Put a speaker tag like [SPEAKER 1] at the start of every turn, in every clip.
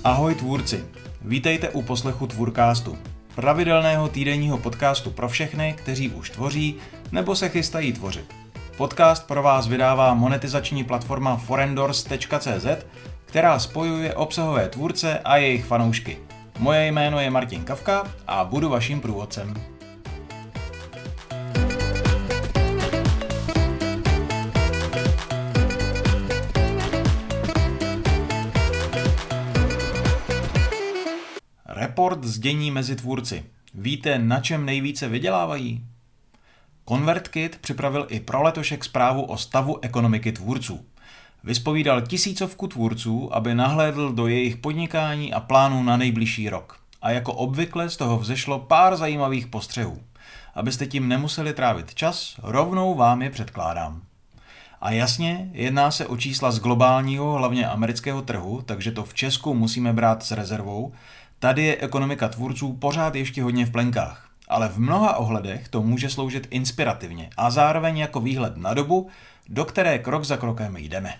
[SPEAKER 1] Ahoj tvůrci, vítejte u poslechu Tvůrkástu, pravidelného týdenního podcastu pro všechny, kteří už tvoří nebo se chystají tvořit. Podcast pro vás vydává monetizační platforma forendors.cz, která spojuje obsahové tvůrce a jejich fanoušky. Moje jméno je Martin Kavka a budu vaším průvodcem. Report z dění mezi tvůrci. Víte, na čem nejvíce vydělávají? ConvertKit připravil i pro letošek zprávu o stavu ekonomiky tvůrců. Vyspovídal tisícovku tvůrců, aby nahlédl do jejich podnikání a plánů na nejbližší rok. A jako obvykle z toho vzešlo pár zajímavých postřehů. Abyste tím nemuseli trávit čas, rovnou vám je předkládám. A jasně, jedná se o čísla z globálního, hlavně amerického trhu, takže to v Česku musíme brát s rezervou. Tady je ekonomika tvůrců pořád ještě hodně v plenkách, ale v mnoha ohledech to může sloužit inspirativně a zároveň jako výhled na dobu, do které krok za krokem jdeme.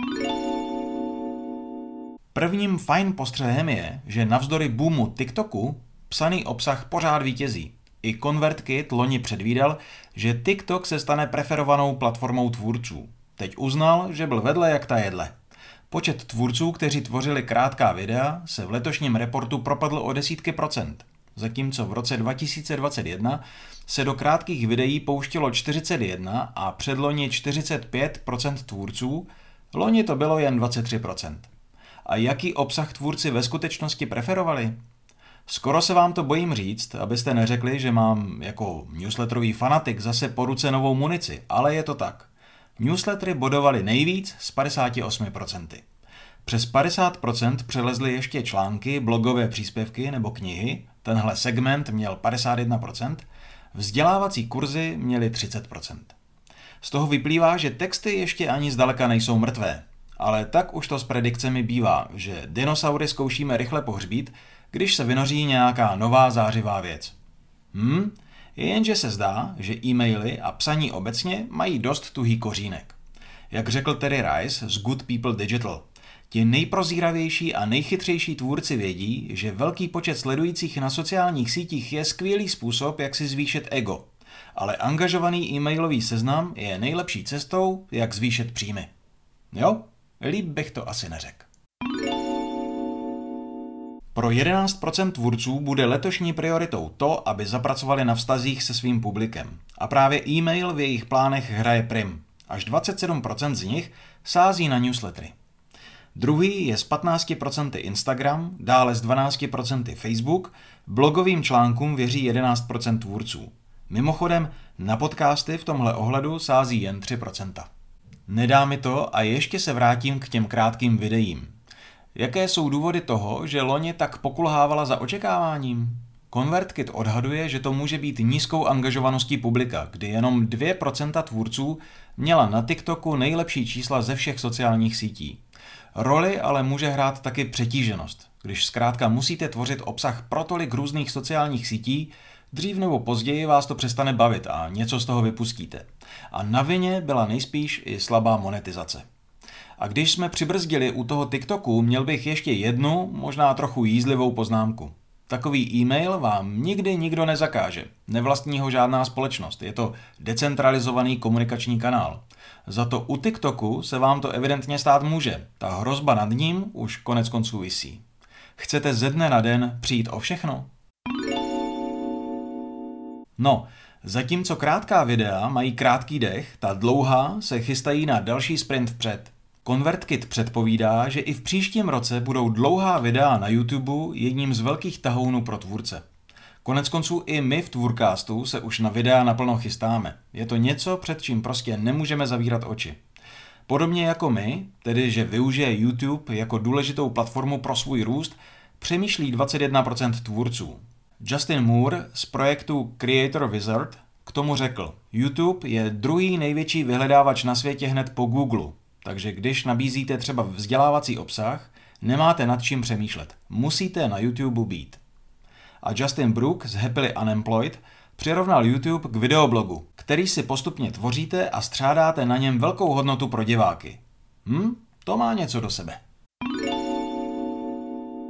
[SPEAKER 1] Prvním fajn postřehem je, že navzdory boomu TikToku psaný obsah pořád vítězí. I ConvertKit loni předvídal, že TikTok se stane preferovanou platformou tvůrců. Teď uznal, že byl vedle jak ta jedle. Počet tvůrců, kteří tvořili krátká videa, se v letošním reportu propadl o desítky procent, zatímco v roce 2021 se do krátkých videí pouštilo 41 a předloni 45% tvůrců, loni to bylo jen 23%. A jaký obsah tvůrci ve skutečnosti preferovali? Skoro se vám to bojím říct, abyste neřekli, že mám jako newsletterový fanatik zase po ruce novou munici, ale je to tak. Newslettery bodovaly nejvíc s 58%. Přes 50% přelezly ještě články, blogové příspěvky nebo knihy, tenhle segment měl 51%, vzdělávací kurzy měly 30%. Z toho vyplývá, že texty ještě ani zdaleka nejsou mrtvé. Ale tak už to s predikcemi bývá, že dinosaury zkoušíme rychle pohřbít, když se vynoří nějaká nová zářivá věc. Jenže se zdá, že e-maily a psaní obecně mají dost tuhý kořínek. Jak řekl Terry Rice z Good People Digital, ti nejprozíravější a nejchytřejší tvůrci vědí, že velký počet sledujících na sociálních sítích je skvělý způsob, jak si zvýšit ego. Ale angažovaný e-mailový seznam je nejlepší cestou, jak zvýšit příjmy. Jo, líp bych to asi neřekl. Pro 11% tvůrců bude letošní prioritou to, aby zapracovali na vztazích se svým publikem. A právě e-mail v jejich plánech hraje prim. Až 27% z nich sází na newslettery. Druhý je z 15% Instagram, dále z 12% Facebook, blogovým článkům věří 11% tvůrců. Mimochodem, na podcasty v tomhle ohledu sází jen 3%. Nedá mi to a ještě se vrátím k těm krátkým videím. Jaké jsou důvody toho, že loni tak pokulhávala za očekáváním? ConvertKit odhaduje, že to může být nízkou angažovaností publika, kdy jenom 2% tvůrců měla na TikToku nejlepší čísla ze všech sociálních sítí. Roli ale může hrát taky přetíženost. Když zkrátka musíte tvořit obsah pro tolik různých sociálních sítí, dřív nebo později vás to přestane bavit a něco z toho vypustíte. A na vině byla nejspíš i slabá monetizace. A když jsme přibrzdili u toho TikToku, měl bych ještě jednu, možná trochu jízlivou poznámku. Takový e-mail vám nikdy nikdo nezakáže. Nevlastní ho žádná společnost. Je to decentralizovaný komunikační kanál. Za to u TikToku se vám to evidentně stát může. Ta hrozba nad ním už konec konců visí. Chcete ze dne na den přijít o všechno? No, zatímco krátká videa mají krátký dech, ta dlouhá se chystají na další sprint vpřed. ConvertKit předpovídá, že i v příštím roce budou dlouhá videa na YouTube jedním z velkých tahounů pro tvůrce. Koneckonců i my v Tvůrkástu se už na videa naplno chystáme. Je to něco, před čím prostě nemůžeme zavírat oči. Podobně jako my, tedy že využije YouTube jako důležitou platformu pro svůj růst, přemýšlí 21% tvůrců. Justin Moore z projektu Creator Wizard k tomu řekl: YouTube je druhý největší vyhledávač na světě hned po Google. Takže když nabízíte třeba vzdělávací obsah, nemáte nad čím přemýšlet. Musíte na YouTube být. A Justin Brook z Happily Unemployed přirovnal YouTube k videoblogu, který si postupně tvoříte a střádáte na něm velkou hodnotu pro diváky. To má něco do sebe.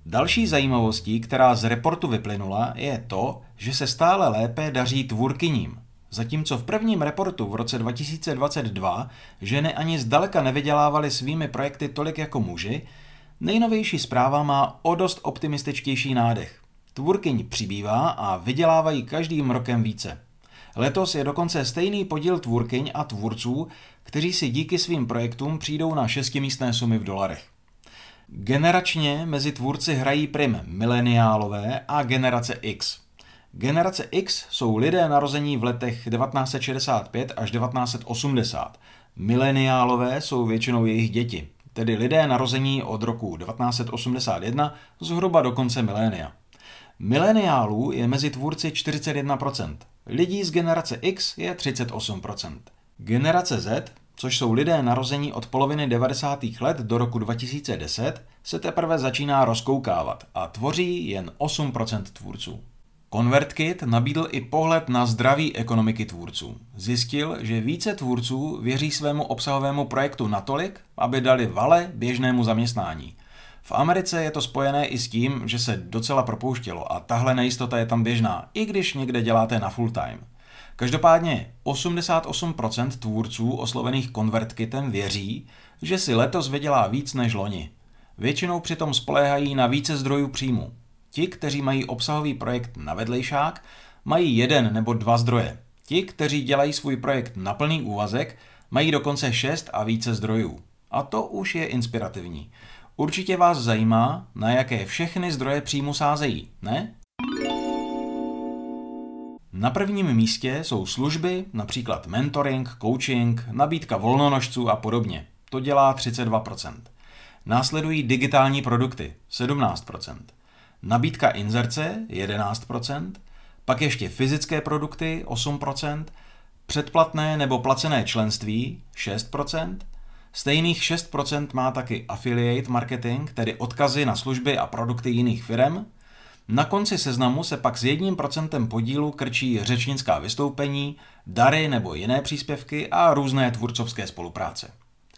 [SPEAKER 1] Další zajímavostí, která z reportu vyplynula, je to, že se stále lépe daří tvůrkyním. Zatímco v prvním reportu v roce 2022 ženy ani zdaleka nevydělávaly svými projekty tolik jako muži, nejnovější zpráva má o dost optimističtější nádech. Tvůrkyň přibývá a vydělávají každým rokem více. Letos je dokonce stejný podíl tvůrkyň a tvůrců, kteří si díky svým projektům přijdou na šestimístné sumy v dolarech. Generačně mezi tvůrci hrají prim mileniálové a generace X. Generace X jsou lidé narození v letech 1965 až 1980. Mileniálové jsou většinou jejich děti, tedy lidé narození od roku 1981 zhruba do konce milénia. Mileniálů je mezi tvůrci 41%, lidí z generace X je 38%. Generace Z, což jsou lidé narození od poloviny 90. let do roku 2010, se teprve začíná rozkoukávat a tvoří jen 8% tvůrců. ConvertKit nabídl i pohled na zdraví ekonomiky tvůrců. Zjistil, že více tvůrců věří svému obsahovému projektu natolik, aby dali vale běžnému zaměstnání. V Americe je to spojené i s tím, že se docela propouštělo a tahle nejistota je tam běžná, i když někde děláte na full time. Každopádně 88% tvůrců oslovených ConvertKitem věří, že si letos vydělá víc než loni. Většinou přitom spoléhají na více zdrojů příjmu. Ti, kteří mají obsahový projekt na vedlejšák, mají 1 nebo 2 zdroje. Ti, kteří dělají svůj projekt na plný úvazek, mají dokonce 6 a více zdrojů. A to už je inspirativní. Určitě vás zajímá, na jaké všechny zdroje příjmu sázejí, ne? Na prvním místě jsou služby, například mentoring, coaching, nabídka volnonožců a podobně. To dělá 32%. Následují digitální produkty, 17%. Nabídka inzerce, 11%. Pak ještě fyzické produkty, 8%. Předplatné nebo placené členství, 6%. Stejných 6% má taky affiliate marketing, tedy odkazy na služby a produkty jiných firem. Na konci seznamu se pak s 1% podílu krčí řečnická vystoupení, dary nebo jiné příspěvky a různé tvůrcovské spolupráce.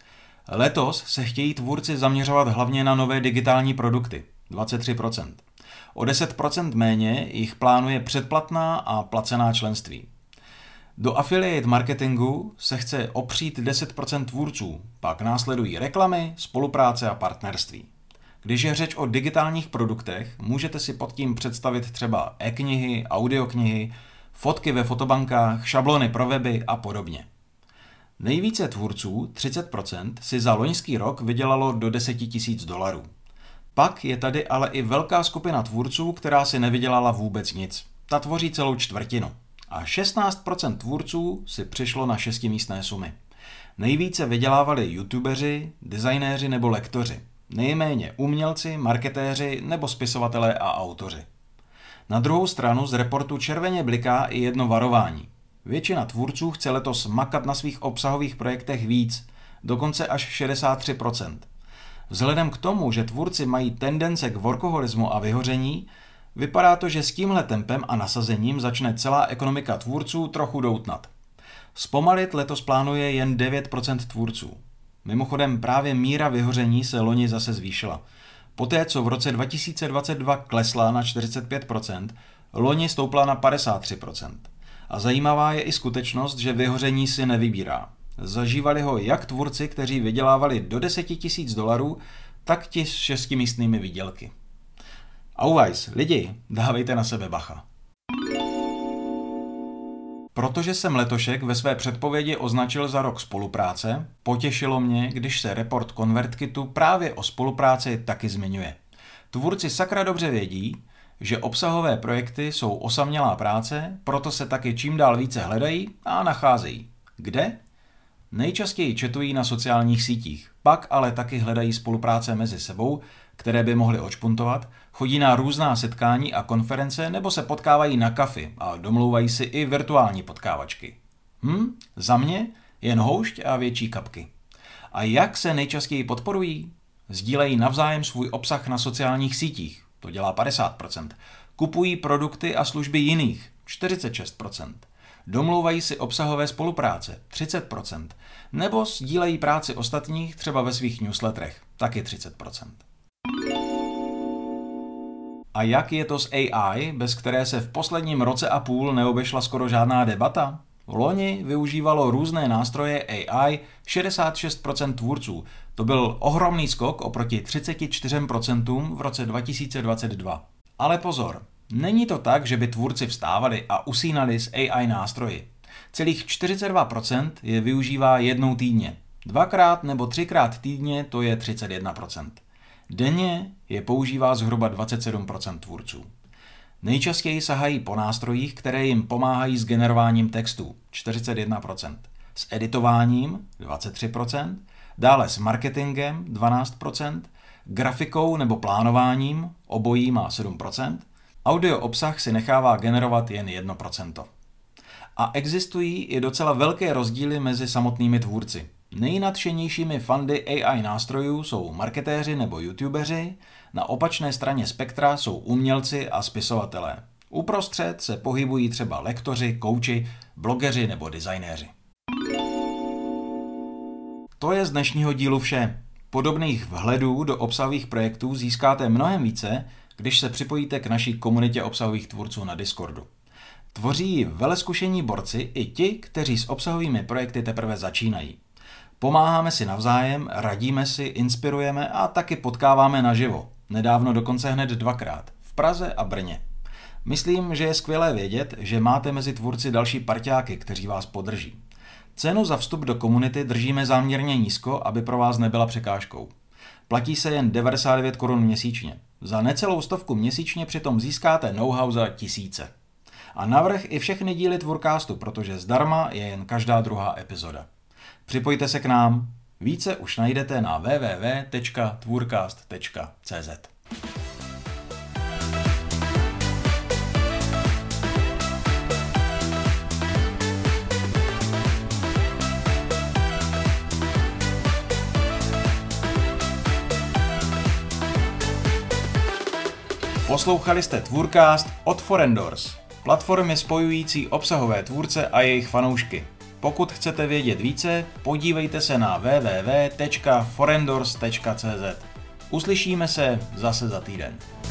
[SPEAKER 1] Letos se chtějí tvůrci zaměřovat hlavně na nové digitální produkty, 23%. O 10% méně jich plánuje předplatná a placená členství. Do affiliate marketingu se chce opřít 10% tvůrců, pak následují reklamy, spolupráce a partnerství. Když je řeč o digitálních produktech, můžete si pod tím představit třeba e-knihy, audioknihy, fotky ve fotobankách, šablony pro weby a podobně. Nejvíce tvůrců, 30%, si za loňský rok vydělalo do $10,000. Pak je tady ale i velká skupina tvůrců, která si nevydělala vůbec nic. Ta tvoří celou čtvrtinu. A 16% tvůrců si přišlo na šestimístné sumy. Nejvíce vydělávali youtubeři, designéři nebo lektoři. Nejméně umělci, marketéři nebo spisovatelé a autoři. Na druhou stranu z reportu červeně bliká i jedno varování. Většina tvůrců chce letos makat na svých obsahových projektech víc, dokonce až 63%. Vzhledem k tomu, že tvůrci mají tendence k workoholismu a vyhoření, vypadá to, že s tímhle tempem a nasazením začne celá ekonomika tvůrců trochu doutnat. Zpomalit letos plánuje jen 9% tvůrců. Mimochodem právě míra vyhoření se loni zase zvýšila. Poté, co v roce 2022 klesla na 45%, loni stoupla na 53%. A zajímavá je i skutečnost, že vyhoření si nevybírá. Zažívali ho jak tvůrci, kteří vydělávali do $10,000, tak ti s šestimístnými výdělky. Auweis, lidi, dávejte na sebe bacha. Protože jsem letošek ve své předpovědi označil za rok spolupráce, potěšilo mě, když se report ConvertKitu právě o spolupráci taky zmiňuje. Tvůrci sakra dobře vědí, že obsahové projekty jsou osamělá práce, proto se taky čím dál více hledají a nacházejí. Kde? Nejčastěji chatují na sociálních sítích, pak ale taky hledají spolupráce mezi sebou, které by mohly odšpuntovat, chodí na různá setkání a konference nebo se potkávají na kafi a domlouvají si i virtuální potkávačky. Za mě jen houšť a větší kapky. A jak se nejčastěji podporují? Sdílejí navzájem svůj obsah na sociálních sítích, to dělá 50%. Kupují produkty a služby jiných, 46%. Domlouvají si obsahové spolupráce, 30%. Nebo sdílejí práci ostatních třeba ve svých newsletterech, taky 30%. A jak je to s AI, bez které se v posledním roce a půl neobešla skoro žádná debata? Loni využívalo různé nástroje AI 66% tvůrců. To byl ohromný skok oproti 34% v roce 2022. Ale pozor, není to tak, že by tvůrci vstávali a usínali s AI nástroji. Celých 42% je využívá jednou týdně. 2x nebo 3x týdně to je 31%. Denně je používá zhruba 27% tvůrců. Nejčastěji sahají po nástrojích, které jim pomáhají s generováním textů, 41%, s editováním, 23%, dále s marketingem, 12%, grafikou nebo plánováním, obojí má 7%, audio obsah si nechává generovat jen 1%. A existují i docela velké rozdíly mezi samotnými tvůrci. Nejnadšenějšími fandy AI nástrojů jsou marketéři nebo youtubeři, na opačné straně spektra jsou umělci a spisovatelé. Uprostřed se pohybují třeba lektoři, kouči, blogeři nebo designéři. To je z dnešního dílu vše. Podobných vhledů do obsahových projektů získáte mnohem více, když se připojíte k naší komunitě obsahových tvůrců na Discordu. Tvoří ji velezkušení borci i ti, kteří s obsahovými projekty teprve začínají. Pomáháme si navzájem, radíme si, inspirujeme a taky potkáváme naživo. Nedávno dokonce hned 2x, v Praze a Brně. Myslím, že je skvělé vědět, že máte mezi tvůrci další parťáky, kteří vás podrží. Cenu za vstup do komunity držíme záměrně nízko, aby pro vás nebyla překážkou. Platí se jen 99 Kč měsíčně. Za necelou 100 měsíčně přitom získáte know-how za tisíce. A navrch i všechny díly Tvůrcastu, protože zdarma je jen každá druhá epizoda. Připojte se k nám. Více už najdete na www.tvůrcast.cz. Poslouchali jste Tvůrcast od Forendors, platformy spojující obsahové tvůrce a jejich fanoušky. Pokud chcete vědět více, podívejte se na www.forendors.cz. Uslyšíme se zase za týden.